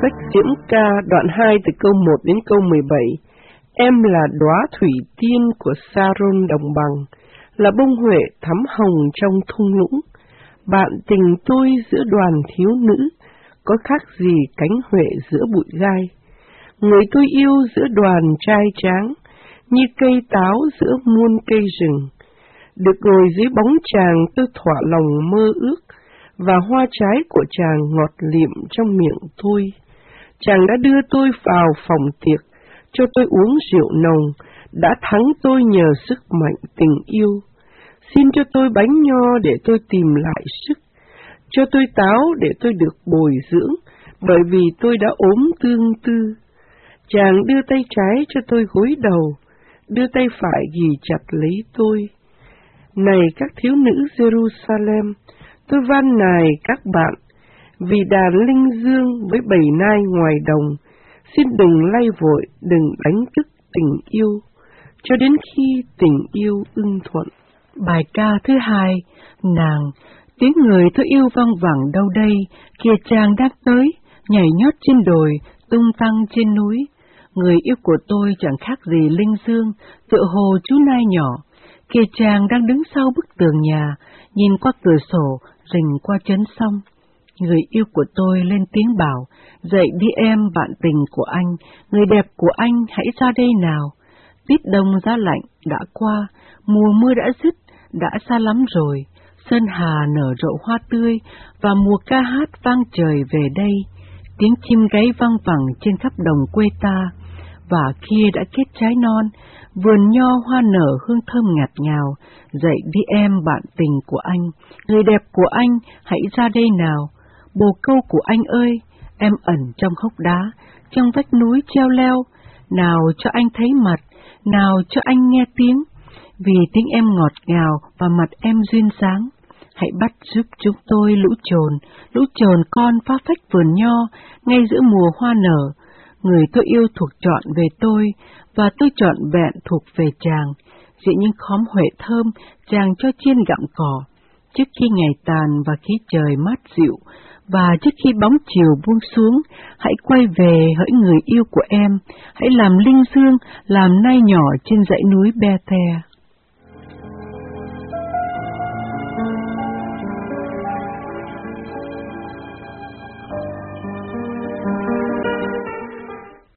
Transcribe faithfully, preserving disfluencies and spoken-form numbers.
sách Diễm Ca đoạn hai từ câu một đến câu mười bảy. Em là đóa thủy tiên của Saron đồng bằng, là bông huệ thắm hồng trong thung lũng. Bạn tình tôi giữa đoàn thiếu nữ, có khác gì cánh huệ giữa bụi gai. Người tôi yêu giữa đoàn trai tráng, như cây táo giữa muôn cây rừng. Được ngồi dưới bóng chàng tôi thỏa lòng mơ ước, và hoa trái của chàng ngọt liệm trong miệng tôi. Chàng đã đưa tôi vào phòng tiệc, cho tôi uống rượu nồng, đã thắng tôi nhờ sức mạnh tình yêu. Xin cho tôi bánh nho để tôi tìm lại sức, cho tôi táo để tôi được bồi dưỡng, bởi vì tôi đã ốm tương tư. Chàng đưa tay trái cho tôi gối đầu, đưa tay phải ghì chặt lấy tôi. Này các thiếu nữ Jerusalem, tôi van nài các bạn, vì đàn linh dương với bầy nai ngoài đồng, xin đừng lay vội, đừng đánh thức tình yêu, cho đến khi tình yêu ưng thuận. Bài ca thứ hai, nàng, tiếng người tôi yêu vang vẳng đâu đây, kìa chàng đang tới, nhảy nhót trên đồi, tung tăng trên núi. Người yêu của tôi chẳng khác gì linh dương, tựa hồ chú nai nhỏ, kìa chàng đang đứng sau bức tường nhà, nhìn qua cửa sổ, rình qua chấn sông. Người yêu của tôi lên tiếng bảo, dậy đi em bạn tình của anh, người đẹp của anh hãy ra đây nào. Tiết đông giá lạnh đã qua, mùa mưa đã dứt, đã xa lắm rồi, sơn hà nở rộ hoa tươi, và mùa ca hát vang trời về đây. Tiếng chim gáy vang vẳng trên khắp đồng quê ta, và kia đã kết trái non, vườn nho hoa nở hương thơm ngạt ngào. Dậy đi em bạn tình của anh, người đẹp của anh hãy ra đây nào. Bồ câu của anh ơi, em ẩn trong hốc đá, trong vách núi treo leo, nào cho anh thấy mặt, nào cho anh nghe tiếng, vì tiếng em ngọt ngào và mặt em duyên dáng. Hãy bắt giúp chúng tôi lũ chồn, lũ chồn con phá phách vườn nho, ngay giữa mùa hoa nở. Người tôi yêu thuộc trọn về tôi, và tôi trọn vẹn thuộc về chàng. Giữa những khóm huệ thơm, chàng cho chiên gặm cỏ. Trước khi ngày tàn và khí trời mát dịu, và trước khi bóng chiều buông xuống, hãy quay về hỡi người yêu của em, hãy làm linh dương, làm nai nhỏ trên dãy núi Be-the.